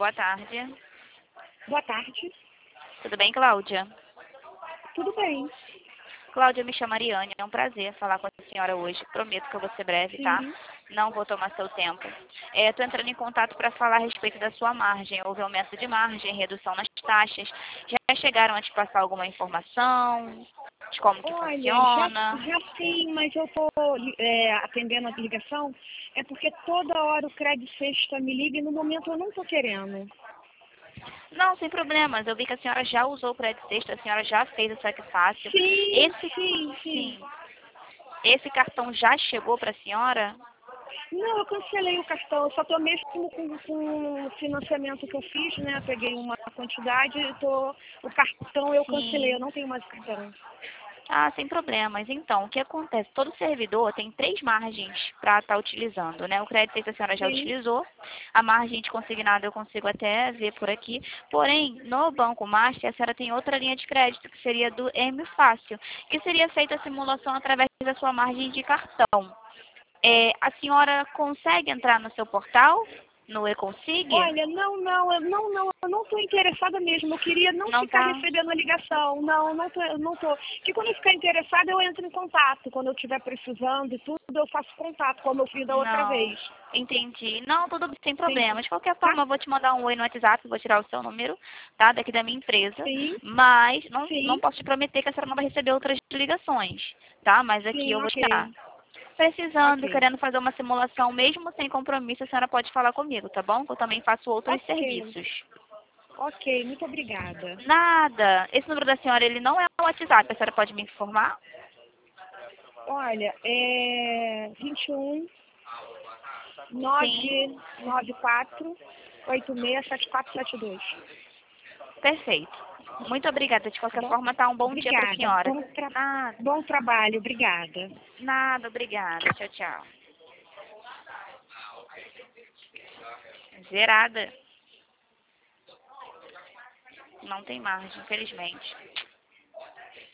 boa tarde. Boa tarde. Tudo bem, Cláudia? Tudo bem. Cláudia, me chamo Ariane. É um prazer falar com a senhora hoje. Prometo que eu vou ser breve, tá? Sim. Não vou tomar seu tempo. Estou entrando em contato para falar a respeito da sua margem. Houve aumento de margem, redução nas taxas. Já chegaram a te passar alguma informação de como que Olha, funciona? já sim, mas eu estou atendendo a ligação, é porque toda hora o Crédito Sexta me liga e no momento eu não estou querendo. Não, sem problemas. Eu vi que a senhora já usou o crédito extra, a senhora já fez o saque fácil. Sim, Esse, sim. esse cartão já chegou para a senhora? Não, eu cancelei o cartão, eu só estou mesmo com o financiamento que eu fiz, né? Peguei uma quantidade e o cartão eu cancelei, Sim. eu não tenho mais o cartão. Ah, sem problemas. Então, o que acontece? Todo servidor tem 3 margens para estar utilizando, né? O crédito que a senhora já Sim, utilizou, a margem de consignado eu consigo até ver por aqui. Porém, no Banco Master, a senhora tem outra linha de crédito, que seria do M Fácil, que seria feita a simulação através da sua margem de cartão. A senhora consegue entrar no seu portal, no eConsig? olha, eu não estou interessada mesmo. Eu queria não Não ficar tá? recebendo a ligação. Não tô. Que quando eu ficar interessada, eu entro em contato. Quando eu estiver precisando e tudo, eu faço contato, como eu fiz da outra Não, vez. entendi. Não, tudo bem, sem Sim. problema. De qualquer Tá? forma, eu vou te mandar um oi no WhatsApp, vou tirar o seu número, tá? Daqui da minha empresa. Sim, Mas não sim, posso te prometer que a senhora não vai receber outras ligações, tá? Mas aqui sim, eu vou ok. tirar. Precisando, Ok. querendo fazer uma simulação, mesmo sem compromisso, a senhora pode falar comigo, tá bom? Que eu também faço outros Ok. serviços. Ok, muito obrigada. Nada. Esse número da senhora, ele não é o WhatsApp. A senhora pode me informar? Olha, é 21 Sim. 994 867472. Perfeito. Muito obrigada. De Tá qualquer bom? forma, tá um bom dia para a Obrigada. senhora. Nada. Bom trabalho. Obrigada. Nada, obrigada. Tchau, tchau. Zerada. Não tem margem, infelizmente.